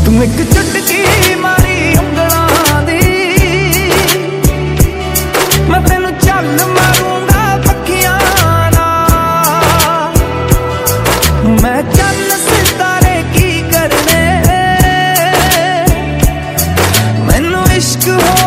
तू एक चुटकी मारी उंगलां दी मैं तेनू चल मारूंगा पखियां नाल। मैं चन्न सितारे की करने मैनू इश्क हो